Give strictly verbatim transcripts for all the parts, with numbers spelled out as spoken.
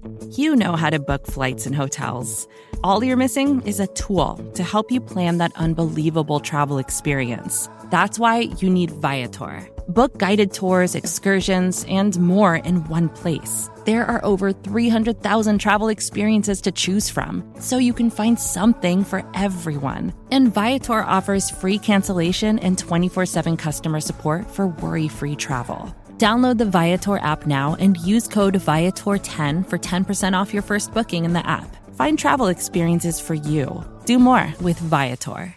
You know how to book flights and hotels. All you're missing is a tool to help you plan that unbelievable travel experience. That's why you need Viator. Book guided tours, excursions, and more in one place. There are over three hundred thousand travel experiences to choose from, so you can find something for everyone. And Viator offers free cancellation and twenty-four seven customer support for worry-free travel. Download the Viator app now and use code Viator ten for ten percent off your first booking in the app. Find travel experiences for you. Do more with Viator.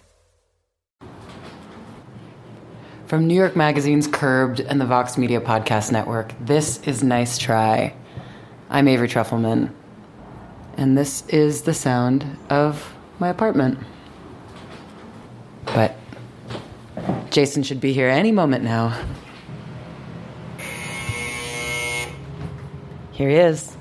From New York Magazine's Curbed and the Vox Media Podcast Network, this is Nice Try. I'm Avery Trufelman, and this is the sound of my apartment. But Jason should be here any moment now. Here he is.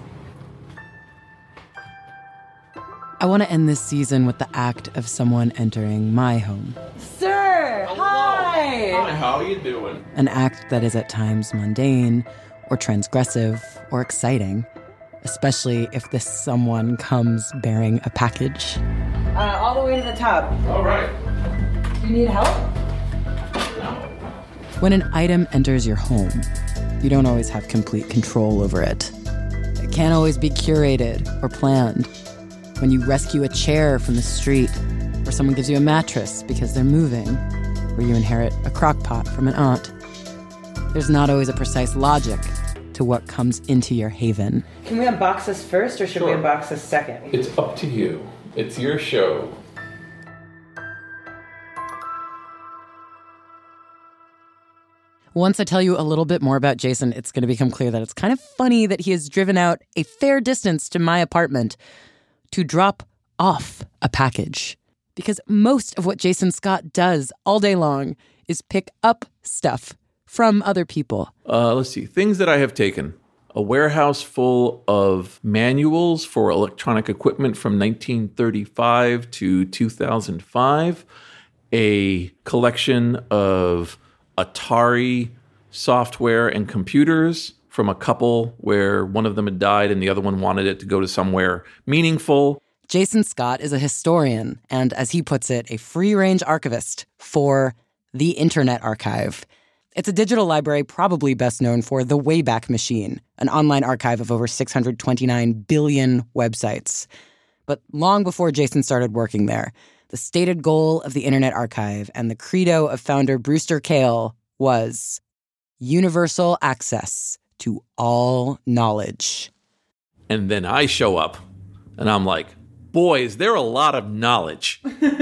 I want to end this season with the act of someone entering my home. Sir, Hello. hi! Hi, how are you doing? An act that is at times mundane, or transgressive, or exciting, especially if this someone comes bearing a package. Uh, all the way to the top. All right. You need help? No. When an item enters your home, you don't always have complete control over it. It can't always be curated or planned. When you rescue a chair from the street, or someone gives you a mattress because they're moving, or you inherit a crock pot from an aunt, there's not always a precise logic to what comes into your haven. Can we unbox this first, or should Sure. we unbox this second? It's up to you. It's your show. Once I tell you a little bit more about Jason, it's going to become clear that it's kind of funny that he has driven out a fair distance to my apartment to drop off a package. Because most of what Jason Scott does all day long is pick up stuff from other people. Uh, let's see. Things that I have taken. A warehouse full of manuals for electronic equipment from nineteen thirty-five to two thousand five. A collection of Atari software and computers from a couple where one of them had died and the other one wanted it to go to somewhere meaningful. Jason Scott is a historian and, as he puts it, a free-range archivist for the Internet Archive. It's a digital library probably best known for the Wayback Machine, an online archive of over six hundred twenty-nine billion websites. But long before Jason started working there, the stated goal of the Internet Archive and the credo of founder Brewster Kahle was universal access to all knowledge. And then I show up and I'm like, boy, is there a lot of knowledge.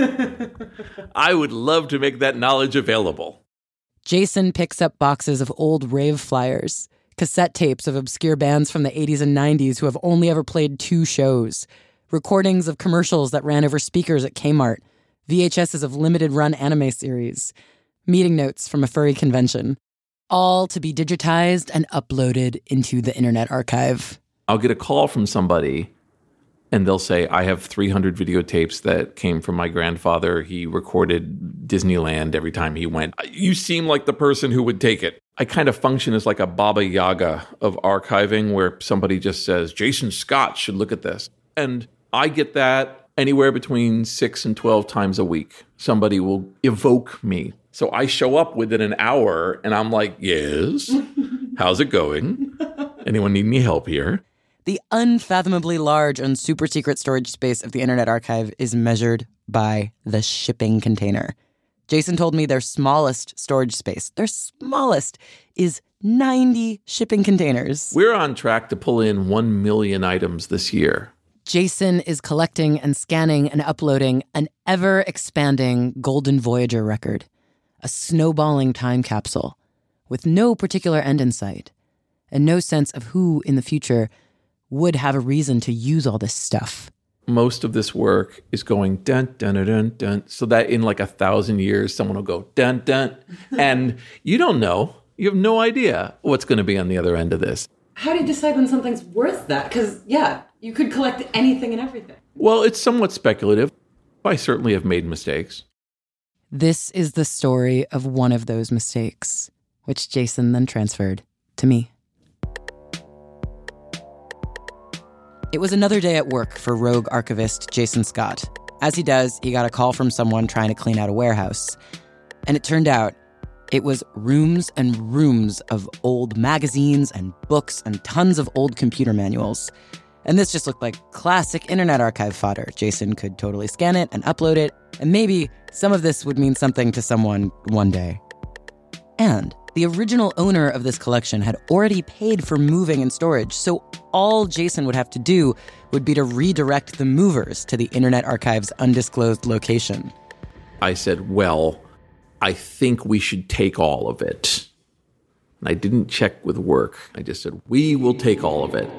I would love to make that knowledge available. Jason picks up boxes of old rave flyers, cassette tapes of obscure bands from the eighties and nineties who have only ever played two shows, recordings of commercials that ran over speakers at Kmart, V H S's of limited-run anime series, meeting notes from a furry convention, all to be digitized and uploaded into the Internet Archive. I'll get a call from somebody and they'll say, I have three hundred videotapes that came from my grandfather. He recorded Disneyland every time he went. You seem like the person who would take it. I kind of function as like a Baba Yaga of archiving where somebody just says, Jason Scott should look at this. And I get that anywhere between six and twelve times a week. Somebody will evoke me. So I show up within an hour and I'm like, yes, how's it going? Anyone need any help here? The unfathomably large and super secret storage space of the Internet Archive is measured by the shipping container. Jason told me their smallest storage space, their smallest, is ninety shipping containers. We're on track to pull in one million items this year. Jason is collecting and scanning and uploading an ever-expanding Golden Voyager record, a snowballing time capsule with no particular end in sight and no sense of who in the future would have a reason to use all this stuff. Most of this work is going dun, dun, dun, dun, dun, so that in like a thousand years, someone will go dun, dun, and you don't know. You have no idea what's going to be on the other end of this. How do you decide when something's worth that? Because, yeah, you could collect anything and everything. Well, it's somewhat speculative. I certainly have made mistakes. This is the story of one of those mistakes, which Jason then transferred to me. It was another day at work for rogue archivist Jason Scott. As he does, he got a call from someone trying to clean out a warehouse. And it turned out it was rooms and rooms of old magazines and books and tons of old computer manuals. And this just looked like classic Internet Archive fodder. Jason could totally scan it and upload it, and maybe some of this would mean something to someone one day. And the original owner of this collection had already paid for moving and storage, so all Jason would have to do would be to redirect the movers to the Internet Archive's undisclosed location. I said, well, I think we should take all of it. And I didn't check with work. I just said, we will take all of it.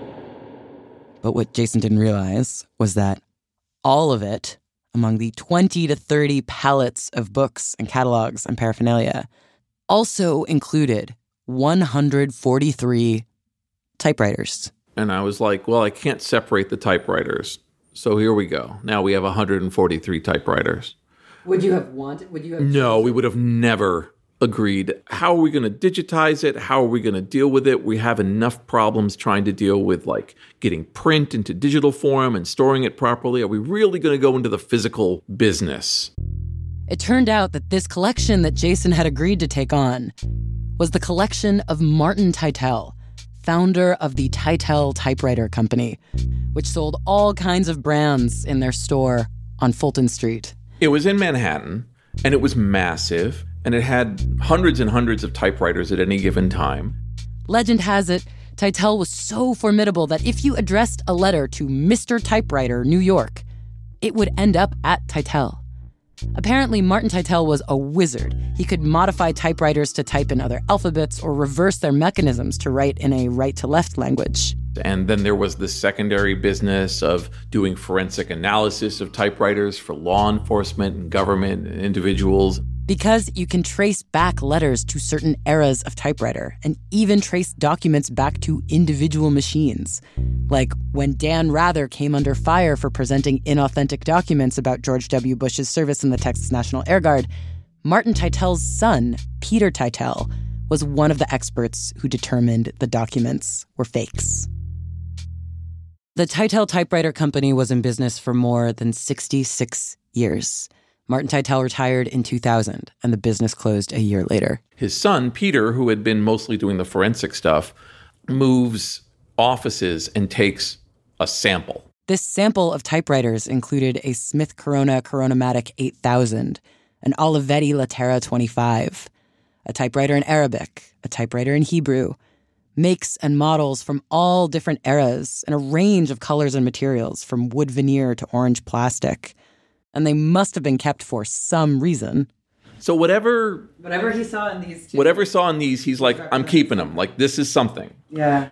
But what Jason didn't realize was that all of it, among the twenty to thirty pallets of books and catalogs and paraphernalia, also included one hundred forty-three typewriters. And I was like, well, I can't separate the typewriters. So here we go. Now we have one hundred forty-three typewriters. Would you have wanted? Would you have? No, we would have never agreed. How are we going to digitize it? How are we going to deal with it? We have enough problems trying to deal with, like, getting print into digital form and storing it properly. Are we really going to go into the physical business? It turned out that this collection that Jason had agreed to take on was the collection of Martin Teitel, founder of the Teitel Typewriter Company, which sold all kinds of brands in their store on Fulton Street. It was in Manhattan, and it was massive, and it had hundreds and hundreds of typewriters at any given time. Legend has it, Teitel was so formidable that if you addressed a letter to Mister Typewriter, New York, it would end up at Teitel. Apparently, Martin Teitel was a wizard. He could modify typewriters to type in other alphabets or reverse their mechanisms to write in a right-to-left language. And then there was the secondary business of doing forensic analysis of typewriters for law enforcement and government and individuals. Because you can trace back letters to certain eras of typewriter and even trace documents back to individual machines. Like when Dan Rather came under fire for presenting inauthentic documents about George W. Bush's service in the Texas National Air Guard, Martin Teitel's son, Peter Teitel, was one of the experts who determined the documents were fakes. The Teitel Typewriter Company was in business for more than sixty-six years. Martin Teitel retired in two thousand, and the business closed a year later. His son, Peter, who had been mostly doing the forensic stuff, moves offices and takes a sample. This sample of typewriters included a Smith Corona Coronomatic eight thousand, an Olivetti Latera twenty-five, a typewriter in Arabic, a typewriter in Hebrew, makes and models from all different eras and a range of colors and materials, from wood veneer to orange plastic. And they must have been kept for some reason. So whatever... Whatever he saw in these two. Whatever saw in these, he's like, I'm keeping them. Like, this is something. Yeah.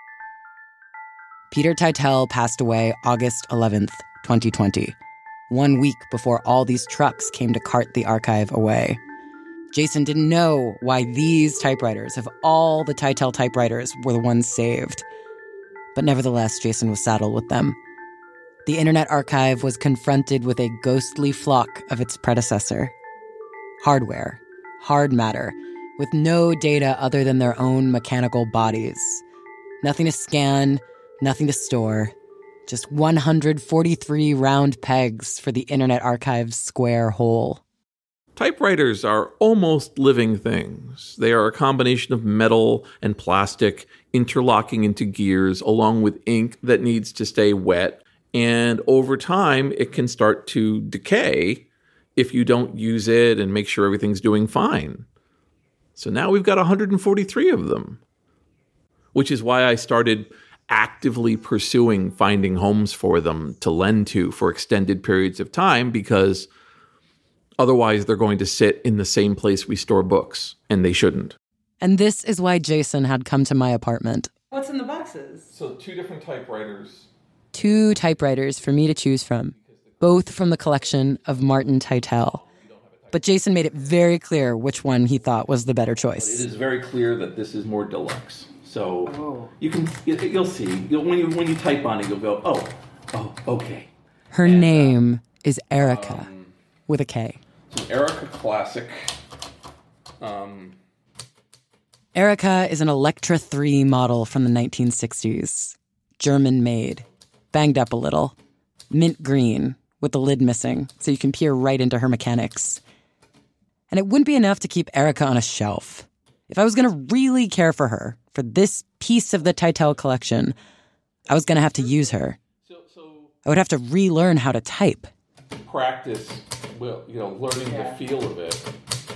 Peter Teitel passed away August eleventh, twenty twenty, one week before all these trucks came to cart the archive away. Jason didn't know why these typewriters, of all the Teitel typewriters, were the ones saved. But nevertheless, Jason was saddled with them. The Internet Archive was confronted with a ghostly flock of its predecessor. Hardware, hard matter, with no data other than their own mechanical bodies. Nothing to scan, nothing to store, just one hundred forty-three round pegs for the Internet Archive's square hole. Typewriters are almost living things. They are a combination of metal and plastic interlocking into gears along with ink that needs to stay wet. And over time, it can start to decay if you don't use it and make sure everything's doing fine. So now we've got one hundred forty-three of them, which is why I started actively pursuing finding homes for them to lend to for extended periods of time, because otherwise they're going to sit in the same place we store books, and they shouldn't. And this is why Jason had come to my apartment. What's in the boxes? So two different typewriters. Two typewriters for me to choose from, both from the collection of Martin Teitel. But Jason made it very clear which one he thought was the better choice. It is very clear that this is more deluxe. So oh. you can, you'll see. You'll, when you when you type on it, you'll go, oh, oh, okay. Her and, name uh, is Erica, um, with a K. It's an Erica Classic. Um, Erica is an Electra three model from the nineteen sixties, German-made. banged up a little. Mint green, with the lid missing, so you can peer right into her mechanics. And it wouldn't be enough to keep Erica on a shelf. If I was going to really care for her, for this piece of the Teitel collection, I was going to have to use her. So, so I would have to relearn how to type. Practice, well, you know, learning Yeah. the feel of it.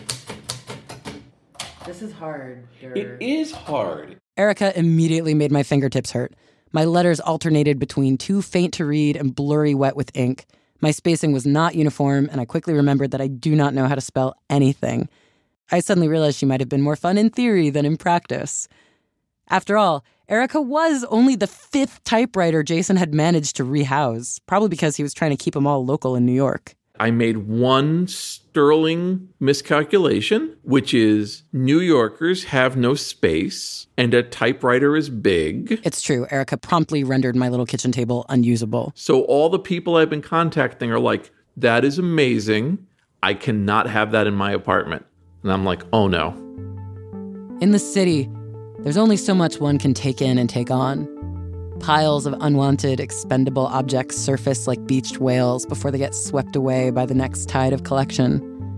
This is hard. It is hard. Erica immediately made my fingertips hurt. My letters alternated between too faint to read and blurry wet with ink. My spacing was not uniform, and I quickly remembered that I do not know how to spell anything. I suddenly realized she might have been more fun in theory than in practice. After all, Erica was only the fifth typewriter Jason had managed to rehouse, probably because he was trying to keep them all local in New York. I made one sterling miscalculation, which is New Yorkers have no space and a typewriter is big. It's true. Erica promptly rendered my little kitchen table unusable. So all the people I've been contacting are like, that is amazing. I cannot have that in my apartment. And I'm like, oh no. In the city, there's only so much one can take in and take on. Piles of unwanted, expendable objects surface like beached whales before they get swept away by the next tide of collection.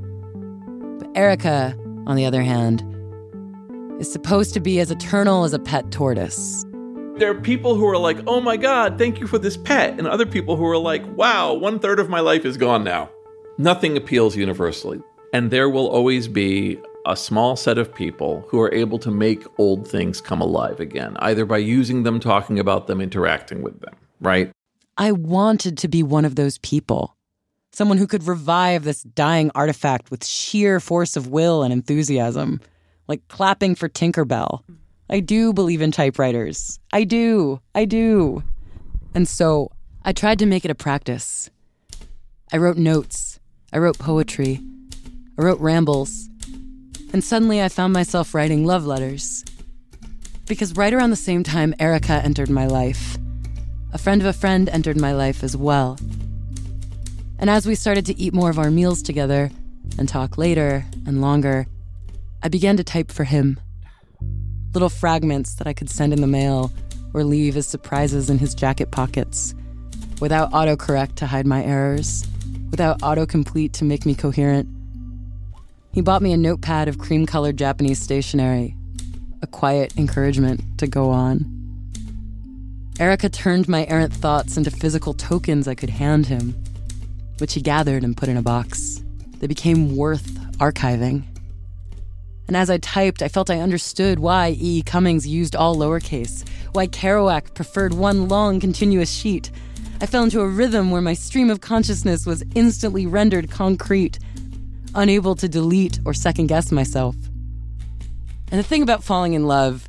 But Erica, on the other hand, is supposed to be as eternal as a pet tortoise. There are people who are like, oh my God, thank you for this pet. And other people who are like, wow, one third of my life is gone now. Nothing appeals universally. And there will always be a small set of people who are able to make old things come alive again, either by using them, talking about them, interacting with them, right? I wanted to be one of those people. Someone who could revive this dying artifact with sheer force of will and enthusiasm, like clapping for Tinkerbell. I do believe in typewriters. I do. I do. And so I tried to make it a practice. I wrote notes. I wrote poetry. I wrote rambles. And suddenly I found myself writing love letters. Because right around the same time Erica entered my life, a friend of a friend entered my life as well. And as we started to eat more of our meals together and talk later and longer, I began to type for him. Little fragments that I could send in the mail or leave as surprises in his jacket pockets, without autocorrect to hide my errors, without autocomplete to make me coherent. He bought me a notepad of cream-colored Japanese stationery, a quiet encouragement to go on. Erica turned my errant thoughts into physical tokens I could hand him, which he gathered and put in a box. They became worth archiving. And as I typed, I felt I understood why E E. Cummings used all lowercase, why Kerouac preferred one long, continuous sheet. I fell into a rhythm where my stream of consciousness was instantly rendered concrete, unable to delete or second-guess myself. And the thing about falling in love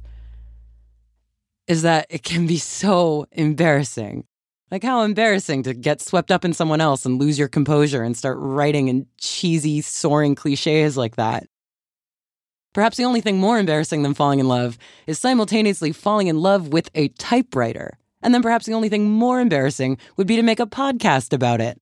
is that it can be so embarrassing. Like, how embarrassing to get swept up in someone else and lose your composure and start writing in cheesy, soaring cliches like that. Perhaps the only thing more embarrassing than falling in love is simultaneously falling in love with a typewriter. And then perhaps the only thing more embarrassing would be to make a podcast about it.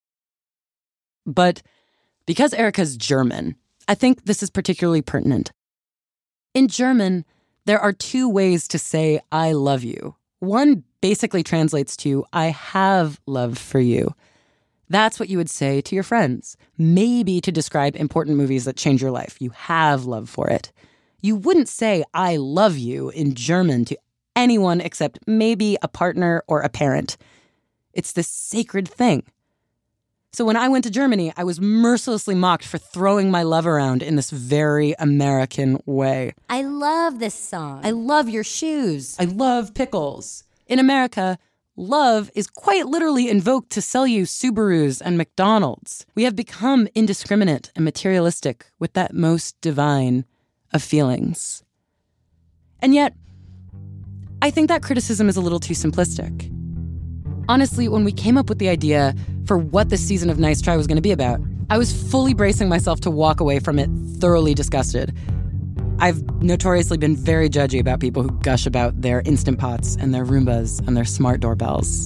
But because Erica's German, I think this is particularly pertinent. In German, there are two ways to say I love you. One basically translates to I have love for you. That's what you would say to your friends, maybe to describe important movies that change your life. You have love for it. You wouldn't say I love you in German to anyone except maybe a partner or a parent. It's this sacred thing. So when I went to Germany, I was mercilessly mocked for throwing my love around in this very American way. I love this song. I love your shoes. I love pickles. In America, love is quite literally invoked to sell you Subarus and McDonald's. We have become indiscriminate and materialistic with that most divine of feelings. And yet, I think that criticism is a little too simplistic. Honestly, when we came up with the idea for what this season of Nice Try was going to be about, I was fully bracing myself to walk away from it thoroughly disgusted. I've notoriously been very judgy about people who gush about their Instant Pots and their Roombas and their smart doorbells.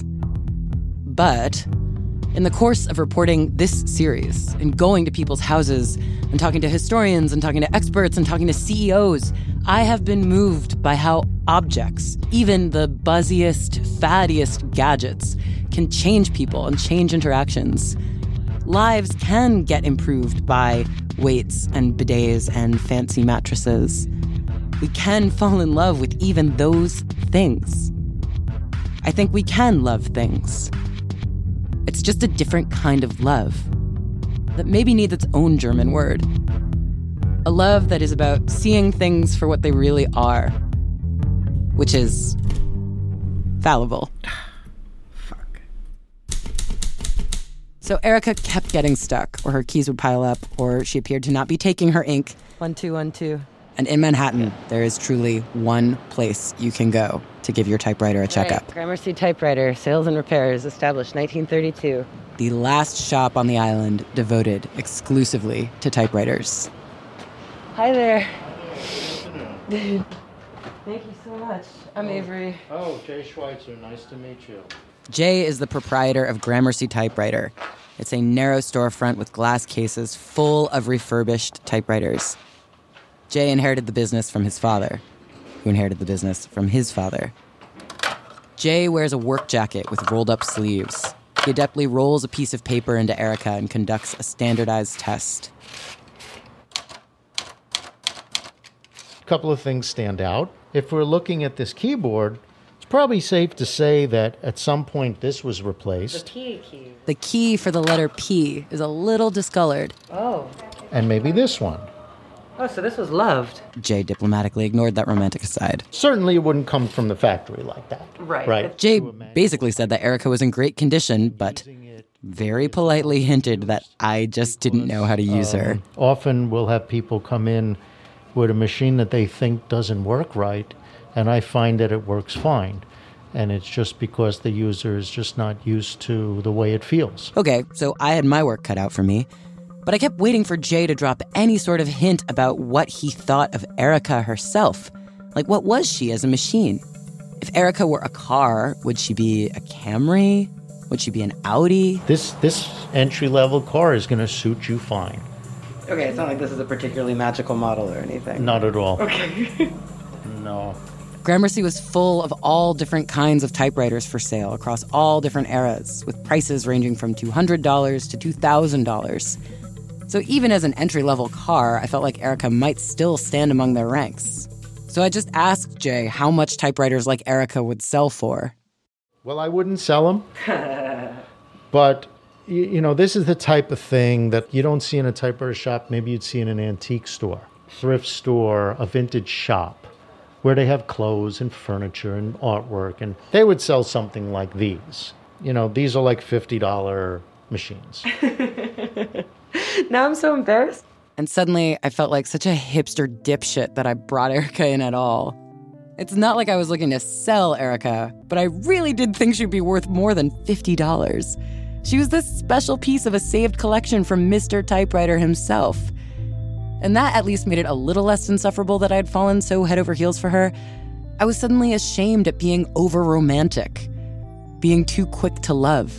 But in the course of reporting this series and going to people's houses and talking to historians and talking to experts and talking to C E Os, I have been moved by how objects, even the buzziest, fattiest gadgets, can change people and change interactions. Lives can get improved by weights and bidets and fancy mattresses. We can fall in love with even those things. I think we can love things. It's just a different kind of love that maybe needs its own German word. A love that is about seeing things for what they really are, which is fallible. Fuck. So Erica kept getting stuck, or her keys would pile up, or she appeared to not be taking her ink. One, two, one, two. And in Manhattan, there is truly one place you can go to give your typewriter a checkup. Right. Gramercy Typewriter, sales and repairs, established nineteen thirty-two. The last shop on the island devoted exclusively to typewriters. Hi there. Thank you so much. I'm Avery. Oh, Jay Schweitzer. Nice to meet you. Jay is the proprietor of Gramercy Typewriter. It's a narrow storefront with glass cases full of refurbished typewriters. Jay inherited the business from his father, who inherited the business from his father. Jay wears a work jacket with rolled-up sleeves. He adeptly rolls a piece of paper into Erica and conducts a standardized test. A couple of things stand out. If we're looking at this keyboard, it's probably safe to say that at some point this was replaced. The P key. The key for the letter P is a little discolored. Oh. And maybe this one. Oh, so this was loved. Jay diplomatically ignored that romantic aside. Certainly it wouldn't come from the factory like that. Right. Right. Jay basically said that Erica was in great condition, but very politely hinted that I just didn't know how to use her. Um, often we'll have people come in with a machine that they think doesn't work right, and I find that it works fine. And it's just because the user is just not used to the way it feels. Okay, so I had my work cut out for me, but I kept waiting for Jay to drop any sort of hint about what he thought of Erica herself. Like, what was she as a machine? If Erica were a car, would she be a Camry? Would she be an Audi? This this entry-level car is going to suit you fine. Okay, it's not like this is a particularly magical model or anything. Not at all. Okay. No. Gramercy was full of all different kinds of typewriters for sale across all different eras, with prices ranging from two hundred dollars to two thousand dollars. So even as an entry-level car, I felt like Erica might still stand among their ranks. So I just asked Jay how much typewriters like Erica would sell for. Well, I wouldn't sell them. But, you, you know, this is the type of thing that you don't see in a typewriter shop. Maybe you'd see in an antique store, thrift store, a vintage shop, where they have clothes and furniture and artwork. And they would sell something like these. You know, these are like fifty dollars machines. Now I'm so embarrassed. And suddenly, I felt like such a hipster dipshit that I brought Erica in at all. It's not like I was looking to sell Erica, but I really did think she'd be worth more than fifty dollars. She was this special piece of a saved collection from Mister Typewriter himself. And that at least made it a little less insufferable that I'd fallen so head over heels for her. I was suddenly ashamed at being over-romantic, being too quick to love.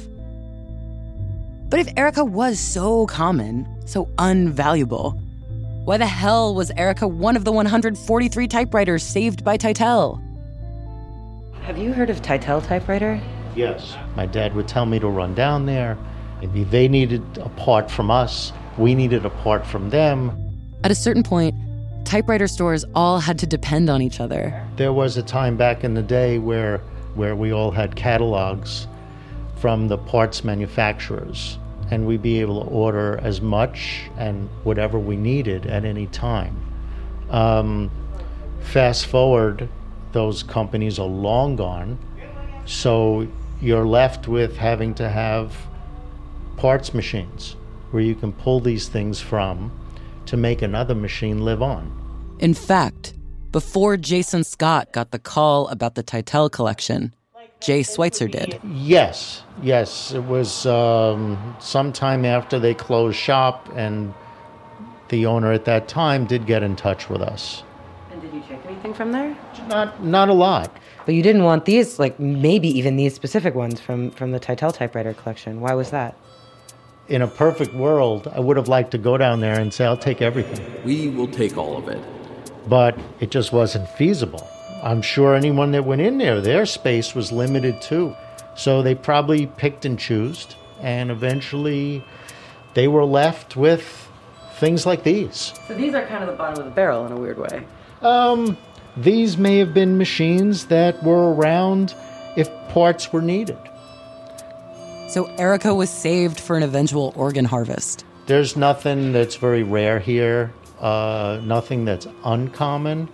But if Erica was so common, so unvaluable, why the hell was Erica one of the one hundred forty-three typewriters saved by Tytel? Have you heard of Tytel Typewriter? Yes. My dad would tell me to run down there. Maybe they needed a part from us. We needed a part from them. At a certain point, typewriter stores all had to depend on each other. There was a time back in the day where where we all had catalogs from the parts manufacturers, and we'd be able to order as much and whatever we needed at any time. Um, fast forward, those companies are long gone, so you're left with having to have parts machines where you can pull these things from to make another machine live on. In fact, before Jason Scott got the call about the Tytel collection, Jay Schweitzer did. Yes, yes. It was um, sometime after they closed shop, and the owner at that time did get in touch with us. And did you take anything from there? Not not a lot. But you didn't want these, like maybe even these specific ones from, from the Tytel Typewriter collection. Why was that? In a perfect world, I would have liked to go down there and say, I'll take everything. We will take all of it. But it just wasn't feasible. I'm sure anyone that went in there, their space was limited too. So they probably picked and chose, and eventually they were left with things like these. So these are kind of the bottom of the barrel in a weird way. Um, these may have been machines that were around if parts were needed. So Erica was saved for an eventual organ harvest. There's nothing that's very rare here, uh, nothing that's uncommon.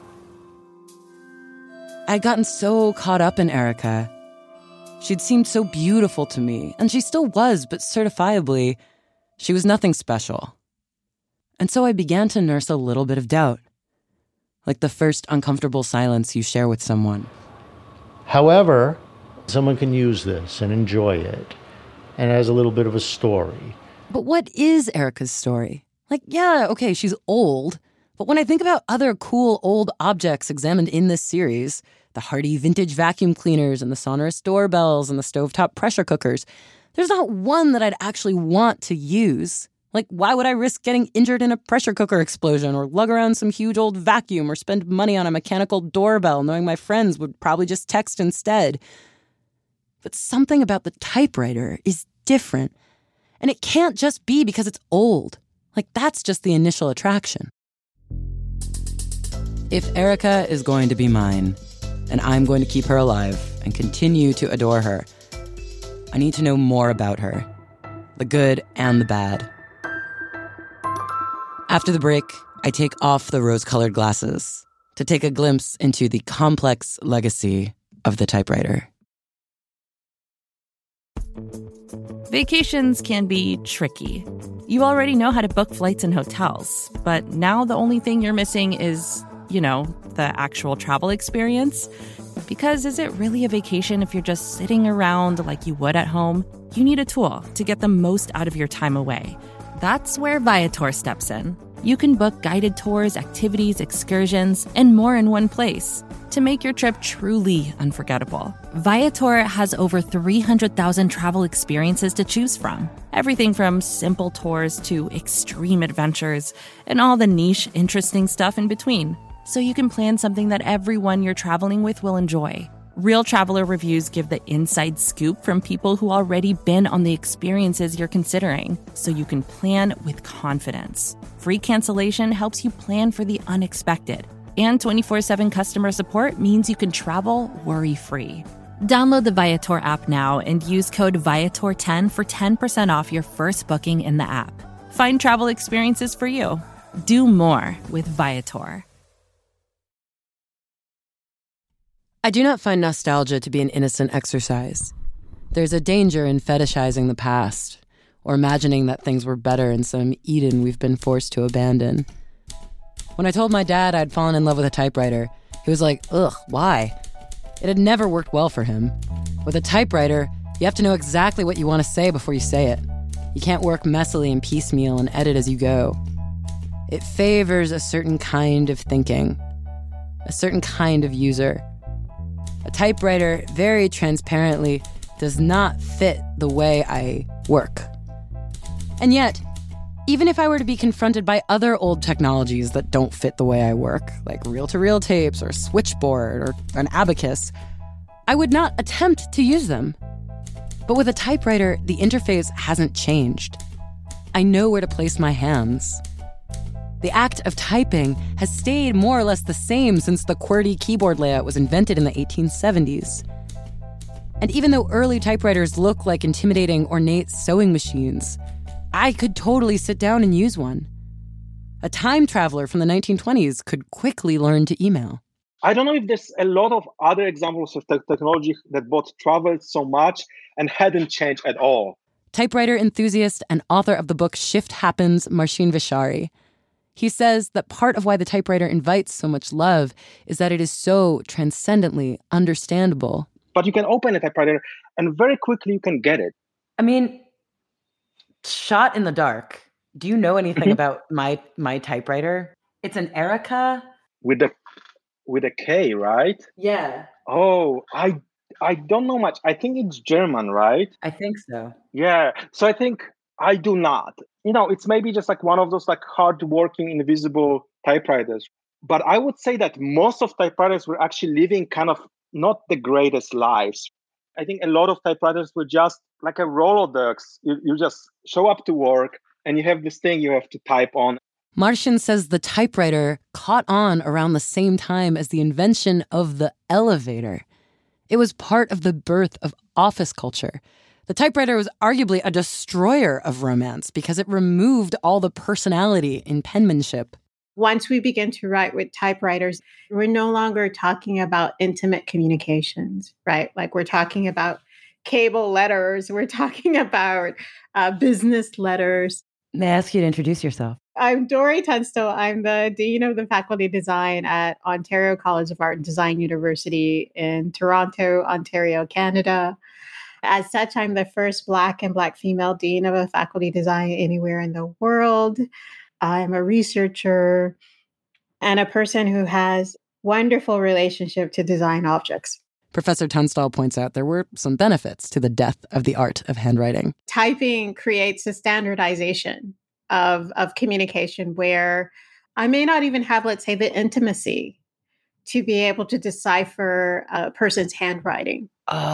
I'd gotten so caught up in Erica. She'd seemed so beautiful to me, and she still was, but certifiably, she was nothing special. And so I began to nurse a little bit of doubt, like the first uncomfortable silence you share with someone. However, someone can use this and enjoy it, and it has a little bit of a story. But what is Erica's story? Like, yeah, okay, she's old, but when I think about other cool old objects examined in this series, the hardy vintage vacuum cleaners and the sonorous doorbells and the stovetop pressure cookers, there's not one that I'd actually want to use. Like, why would I risk getting injured in a pressure cooker explosion or lug around some huge old vacuum or spend money on a mechanical doorbell knowing my friends would probably just text instead? But something about the typewriter is different. And it can't just be because it's old. Like, that's just the initial attraction. If Erica is going to be mine, and I'm going to keep her alive and continue to adore her, I need to know more about her, the good and the bad. After the break, I take off the rose-colored glasses to take a glimpse into the complex legacy of the typewriter. Vacations can be tricky. You already know how to book flights and hotels, but now the only thing you're missing is, you know, the actual travel experience. Because is it really a vacation if you're just sitting around like you would at home? You need a tool to get the most out of your time away. That's where Viator steps in. You can book guided tours, activities, excursions, and more in one place to make your trip truly unforgettable. Viator has over three hundred thousand travel experiences to choose from. Everything from simple tours to extreme adventures and all the niche, interesting stuff in between. So you can plan something that everyone you're traveling with will enjoy. Real traveler reviews give the inside scoop from people who already been on the experiences you're considering, so you can plan with confidence. Free cancellation helps you plan for the unexpected. And twenty-four seven customer support means you can travel worry-free. Download the Viator app now and use code Viator ten for ten percent off your first booking in the app. Find travel experiences for you. Do more with Viator. I do not find nostalgia to be an innocent exercise. There's a danger in fetishizing the past, or imagining that things were better in some Eden we've been forced to abandon. When I told my dad I'd fallen in love with a typewriter, he was like, ugh, why? It had never worked well for him. With a typewriter, you have to know exactly what you want to say before you say it. You can't work messily and piecemeal and edit as you go. It favors a certain kind of thinking, a certain kind of user. A typewriter, very transparently, does not fit the way I work. And yet, even if I were to be confronted by other old technologies that don't fit the way I work, like reel-to-reel tapes or switchboard or an abacus, I would not attempt to use them. But with a typewriter, the interface hasn't changed. I know where to place my hands. The act of typing has stayed more or less the same since the QWERTY keyboard layout was invented in the eighteen seventies. And even though early typewriters look like intimidating, ornate sewing machines, I could totally sit down and use one. A time traveler from the nineteen twenties could quickly learn to email. I don't know if there's a lot of other examples of te- technology that both traveled so much and hadn't changed at all. Typewriter enthusiast and author of the book Shift Happens, Marcin Vishari. He says that part of why the typewriter invites so much love is that it is so transcendently understandable. But you can open a typewriter and very quickly you can get it. I mean, shot in the dark. Do you know anything Mm-hmm. about my my typewriter? It's an Erica. With the with a K, right? Yeah, Oh, I I don't know much. I think it's German, right? I think so. Yeah. So I think I do not. You know, it's maybe just like one of those like hard-working, invisible typewriters. But I would say that most of typewriters were actually living kind of not the greatest lives. I think a lot of typewriters were just like a Rolodex. You, you just show up to work and you have this thing you have to type on. Marcin says the typewriter caught on around the same time as the invention of the elevator. It was part of the birth of office culture. The typewriter was arguably a destroyer of romance because it removed all the personality in penmanship. Once we begin to write with typewriters, we're no longer talking about intimate communications, right? Like we're talking about cable letters. We're talking about uh, business letters. May I ask you to introduce yourself? I'm Dori Tunstall. I'm the Dean of the Faculty of Design at Ontario College of Art and Design University in Toronto, Ontario, Canada. As such, I'm the first Black and Black female Dean of a Faculty of Design anywhere in the world. I'm a researcher and a person who has wonderful relationship to design objects. Professor Tunstall points out there were some benefits to the death of the art of handwriting. Typing creates a standardization of, of communication where I may not even have, let's say, the intimacy to be able to decipher a person's handwriting.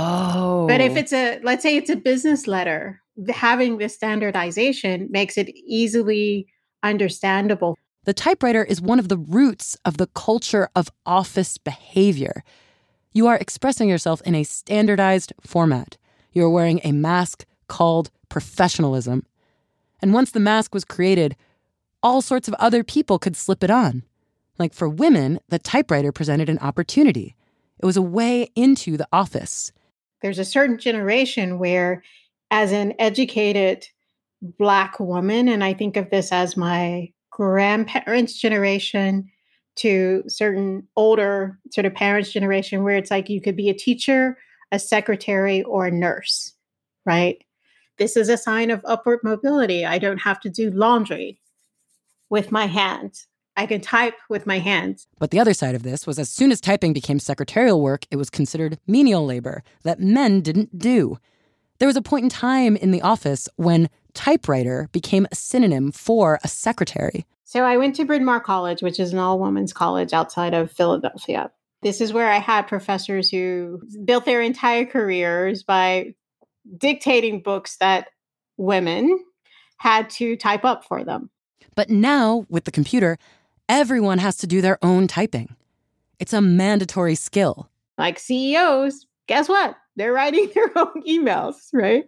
Oh. But if it's a, let's say it's a business letter, having this standardization makes it easily understandable. The typewriter is one of the roots of the culture of office behavior. You are expressing yourself in a standardized format. You're wearing a mask called professionalism. And once the mask was created, all sorts of other people could slip it on. Like for women, the typewriter presented an opportunity. It was a way into the office. There's a certain generation where, as an educated Black woman, and I think of this as my grandparents' generation to certain older sort of parents' generation, where it's like you could be a teacher, a secretary, or a nurse, right? This is a sign of upward mobility. I don't have to do laundry with my hands. I can type with my hands. But the other side of this was as soon as typing became secretarial work, it was considered menial labor that men didn't do. There was a point in time in the office when typewriter became a synonym for a secretary. So I went to Bryn Mawr College, which is an all-women's college outside of Philadelphia. This is where I had professors who built their entire careers by dictating books that women had to type up for them. But now, with the computer, everyone has to do their own typing. It's a mandatory skill. Like C E Os, guess what? They're writing their own emails, right?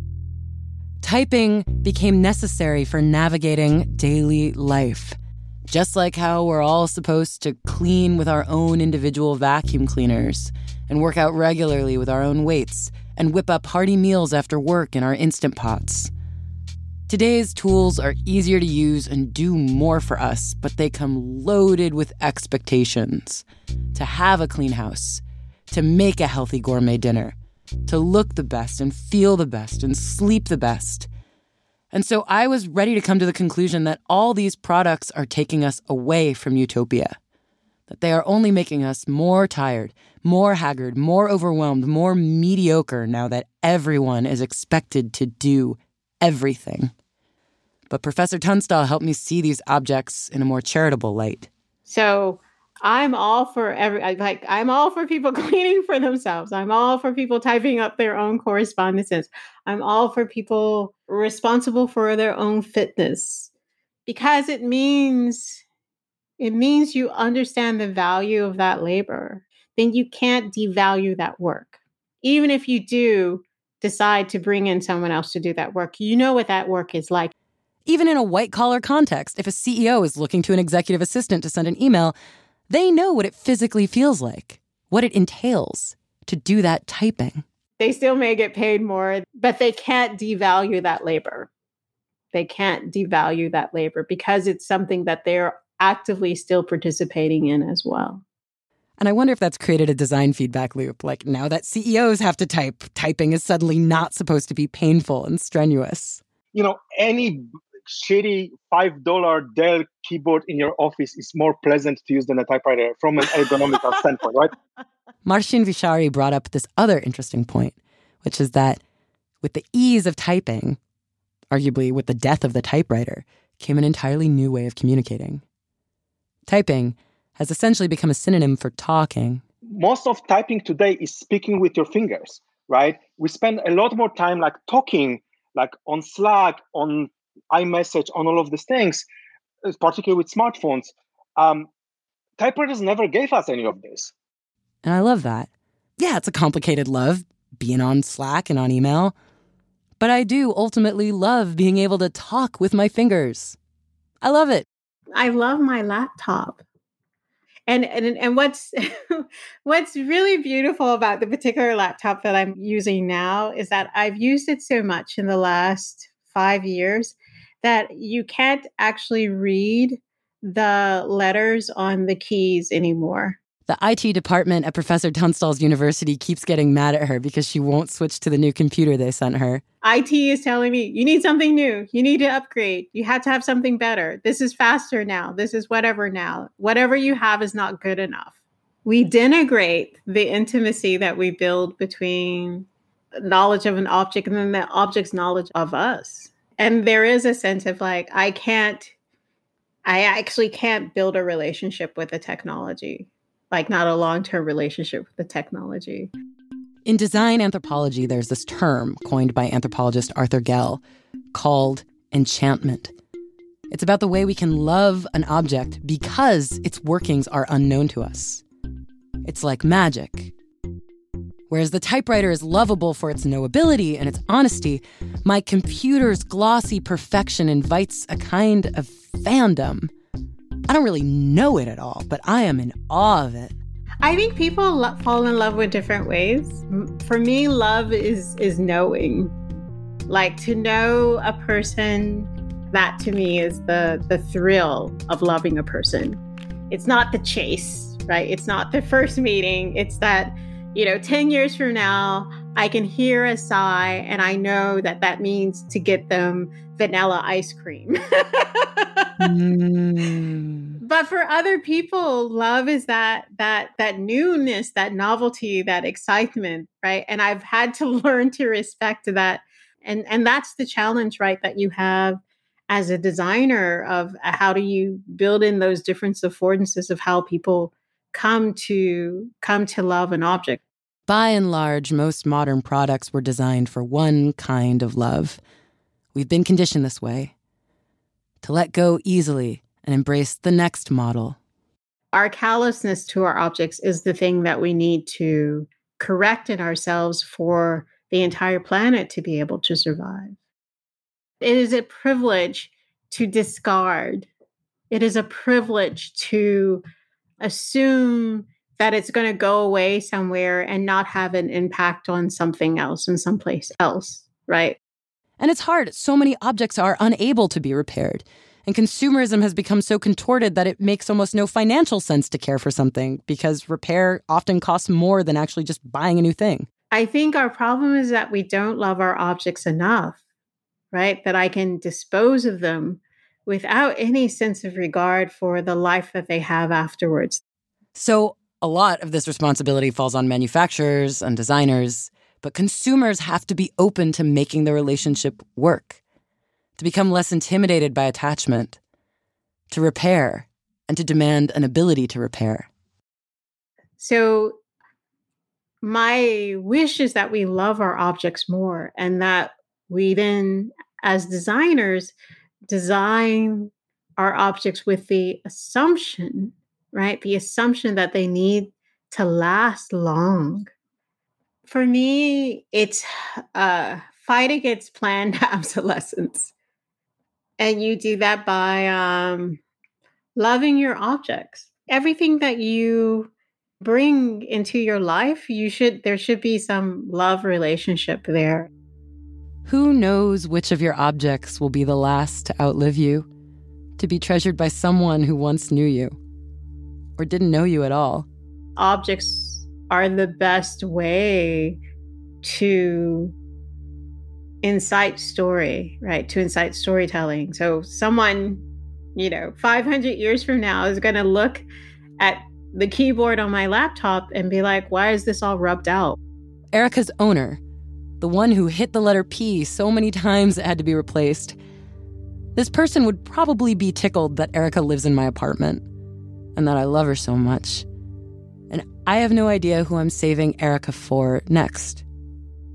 Typing became necessary for navigating daily life. Just like how we're all supposed to clean with our own individual vacuum cleaners and work out regularly with our own weights and whip up hearty meals after work in our Instant Pots. Today's tools are easier to use and do more for us, but they come loaded with expectations. To have a clean house, to make a healthy gourmet dinner, to look the best and feel the best and sleep the best. And so I was ready to come to the conclusion that all these products are taking us away from utopia, that they are only making us more tired, more haggard, more overwhelmed, more mediocre now that everyone is expected to do everything. But Professor Tunstall helped me see these objects in a more charitable light. So I'm all for every, like, I'm all for people cleaning for themselves. I'm all for people typing up their own correspondences. I'm all for people responsible for their own fitness, because it means, it means you understand the value of that labor. Then you can't devalue that work. Even if you do decide to bring in someone else to do that work, you know what that work is like. Even in a white-collar context, if a C E O is looking to an executive assistant to send an email, they know what it physically feels like, what it entails to do that typing. They still may get paid more, but they can't devalue that labor. They can't devalue that labor because it's something that they're actively still participating in as well. And I wonder if that's created a design feedback loop. Like now that C E Os have to type, typing is suddenly not supposed to be painful and strenuous. You know, any shitty five dollar Dell keyboard in your office is more pleasant to use than a typewriter from an ergonomical standpoint, right? Marcin Vichary brought up this other interesting point, which is that with the ease of typing, arguably with the death of the typewriter, came an entirely new way of communicating. Typing has essentially become a synonym for talking. Most of typing today is speaking with your fingers. right? We spend a lot more time like talking, like on Slack, on iMessage, on all of these things, particularly with smartphones. Um, typewriters never gave us any of this. And I love that. Yeah, it's a complicated love, being on Slack and on email. But I do ultimately love being able to talk with my fingers. I love it. I love my laptop. And and and what's what's really beautiful about the particular laptop that I'm using now is that I've used it so much in the last five years that you can't actually read the letters on the keys anymore. The I T department at Professor Tunstall's university keeps getting mad at her because she won't switch to the new computer they sent her. I T is telling me, you need something new. You need to upgrade. You have to have something better. This is faster now. This is whatever now. Whatever you have is not good enough. We denigrate the intimacy that we build between knowledge of an object and then the object's knowledge of us. And there is a sense of like, I can't, I actually can't build a relationship with the technology. Like not a long-term relationship with the technology. In design anthropology, there's this term coined by anthropologist Arthur Gell called enchantment. It's about the way we can love an object because its workings are unknown to us. It's like magic. Whereas the typewriter is lovable for its knowability and its honesty, my computer's glossy perfection invites a kind of fandom. I don't really know it at all, but I am in awe of it. I think people lo- fall in love with different ways. For me, love is is knowing. Like to know a person, that to me is the the thrill of loving a person. It's not the chase, right? It's not the first meeting. It's that, you know, ten years from now, I can hear a sigh and I know that that means to get them vanilla ice cream. mm. But for other people, love is that that that newness, that novelty, that excitement, right? And I've had to learn to respect that. And and that's the challenge, right, that you have as a designer of how do you build in those different affordances of how people come to come to love an object. By and large, most modern products were designed for one kind of love. We've been conditioned this way, to let go easily and embrace the next model. Our callousness to our objects is the thing that we need to correct in ourselves for the entire planet to be able to survive. It is a privilege to discard. It is a privilege to assume that it's going to go away somewhere and not have an impact on something else in someplace else, right? And it's hard. So many objects are unable to be repaired. And consumerism has become so contorted that it makes almost no financial sense to care for something because repair often costs more than actually just buying a new thing. I think our problem is that we don't love our objects enough, right? That I can dispose of them without any sense of regard for the life that they have afterwards. So a lot of this responsibility falls on manufacturers and designers, but consumers have to be open to making the relationship work, to become less intimidated by attachment, to repair, and to demand an ability to repair. So my wish is that we love our objects more and that we then, as designers, design our objects with the assumption, right? The assumption that they need to last long. For me, it's uh, fight against planned obsolescence. And you do that by um, loving your objects. Everything that you bring into your life, you should there should be some love relationship there. Who knows which of your objects will be the last to outlive you, to be treasured by someone who once knew you, or didn't know you at all? Objects are the best way to incite story, right? To incite storytelling. So someone, you know, five hundred years from now is going to look at the keyboard on my laptop and be like, why is this all rubbed out? Erica's owner, the one who hit the letter P so many times it had to be replaced, this person would probably be tickled that Erica lives in my apartment and that I love her so much. And I have no idea who I'm saving Erica for next.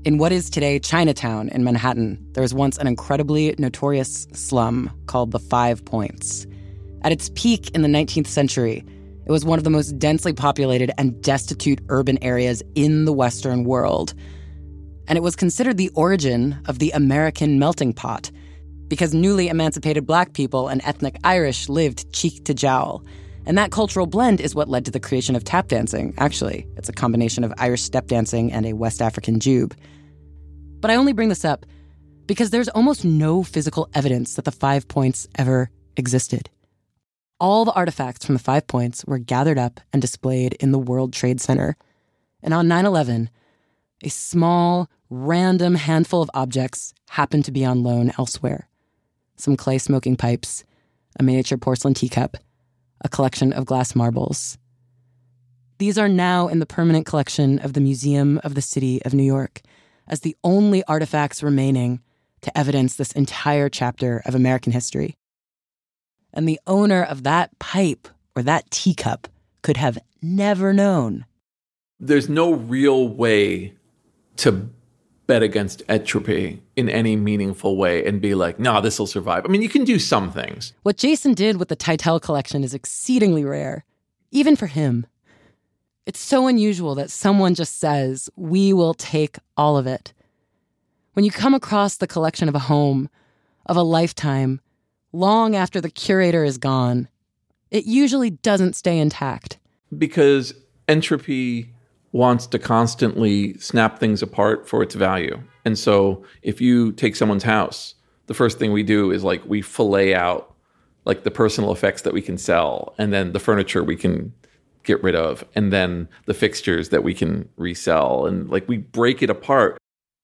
In what is today Chinatown in Manhattan, there was once an incredibly notorious slum called the Five Points. At its peak in the nineteenth century, it was one of the most densely populated and destitute urban areas in the Western world. And it was considered the origin of the American melting pot, because newly emancipated Black people and ethnic Irish lived cheek to jowl. And that cultural blend is what led to the creation of tap dancing, actually. It's a combination of Irish step dancing and a West African jube. But I only bring this up because there's almost no physical evidence that the Five Points ever existed. All the artifacts from the Five Points were gathered up and displayed in the World Trade Center. And on nine eleven, a small, random handful of objects happened to be on loan elsewhere. Some clay smoking pipes, a miniature porcelain teacup, a collection of glass marbles. These are now in the permanent collection of the Museum of the City of New York as the only artifacts remaining to evidence this entire chapter of American history. And the owner of that pipe or that teacup could have never known. There's no real way to bet against entropy in any meaningful way and be like, no, this will survive. I mean, you can do some things. What Jason did with the Teitel collection is exceedingly rare, even for him. It's so unusual that someone just says, we will take all of it. When you come across the collection of a home, of a lifetime, long after the curator is gone, it usually doesn't stay intact. Because entropy wants to constantly snap things apart for its value. And so if you take someone's house, the first thing we do is like we fillet out like the personal effects that we can sell, and then the furniture we can get rid of, and then the fixtures that we can resell, and like we break it apart.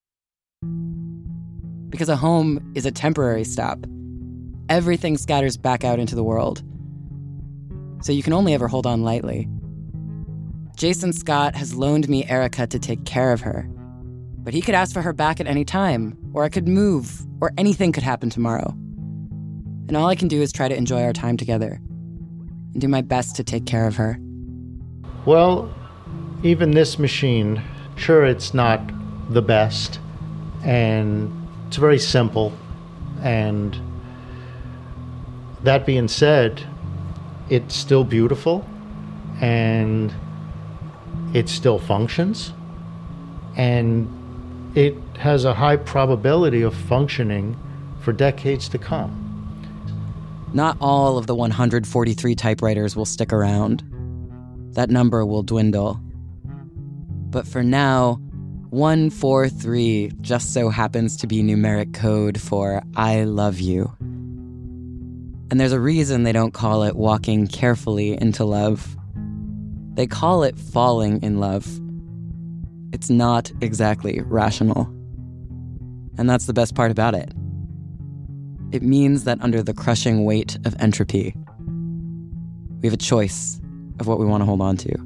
Because a home is a temporary stop. Everything scatters back out into the world. So you can only ever hold on lightly. Jason Scott has loaned me Erica to take care of her. But he could ask for her back at any time, or I could move, or anything could happen tomorrow. And all I can do is try to enjoy our time together and do my best to take care of her. Well, even this machine, sure, it's not the best, and it's very simple. And that being said, it's still beautiful, and it still functions, and it has a high probability of functioning for decades to come. Not all of the one hundred forty-three typewriters will stick around. That number will dwindle. But for now, one four three just so happens to be numeric code for I love you. And there's a reason they don't call it walking carefully into love. They call it falling in love. It's not exactly rational. And that's the best part about it. It means that under the crushing weight of entropy, we have a choice of what we want to hold on to.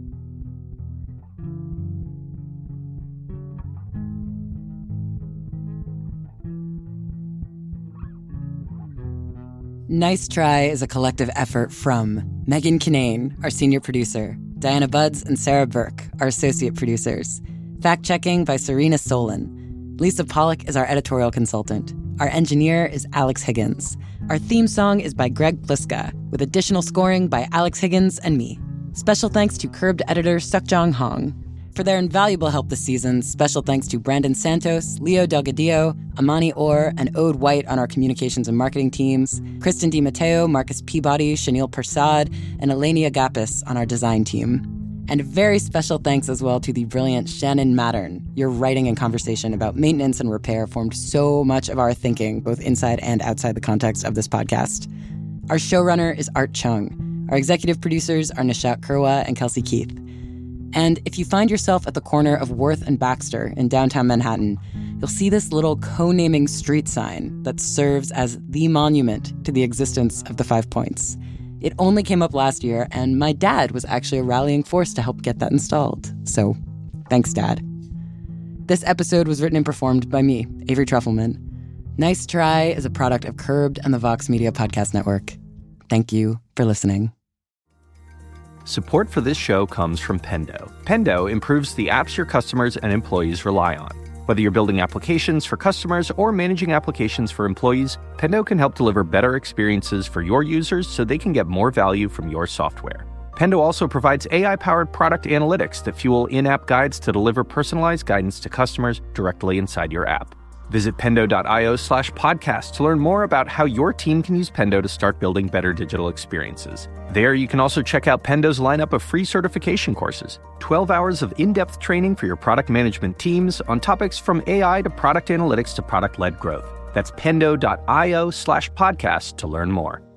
Nice Try is a collective effort from Megan Kinane, our senior producer, Diana Buds and Sarah Burke, our associate producers. Fact-checking by Serena Solon. Lisa Pollock is our editorial consultant. Our engineer is Alex Higgins. Our theme song is by Greg Pliska, with additional scoring by Alex Higgins and me. Special thanks to Curbed editor Sukjong Hong. For their invaluable help this season, special thanks to Brandon Santos, Leo Delgadillo, Amani Orr, and Ode White on our communications and marketing teams, Kristen DiMatteo, Marcus Peabody, Shanil Persad, and Eleni Agapis on our design team. And very special thanks as well to the brilliant Shannon Mattern. Your writing and conversation about maintenance and repair formed so much of our thinking, both inside and outside the context of this podcast. Our showrunner is Art Chung. Our executive producers are Nishat Kurwa and Kelsey Keith. And if you find yourself at the corner of Worth and Baxter in downtown Manhattan, you'll see this little co-naming street sign that serves as the monument to the existence of the Five Points. It only came up last year, and my dad was actually a rallying force to help get that installed. So, thanks, Dad. This episode was written and performed by me, Avery Trufelman. Nice Try is a product of Curbed and the Vox Media Podcast Network. Thank you for listening. Support for this show comes from Pendo. Pendo improves the apps your customers and employees rely on. Whether you're building applications for customers or managing applications for employees, Pendo can help deliver better experiences for your users so they can get more value from your software. Pendo also provides A I-powered product analytics that fuel in-app guides to deliver personalized guidance to customers directly inside your app. Visit pendo.io slash podcast to learn more about how your team can use Pendo to start building better digital experiences. There, you can also check out Pendo's lineup of free certification courses, twelve hours of in-depth training for your product management teams on topics from A I to product analytics to product-led growth. That's pendo.io slash podcast to learn more.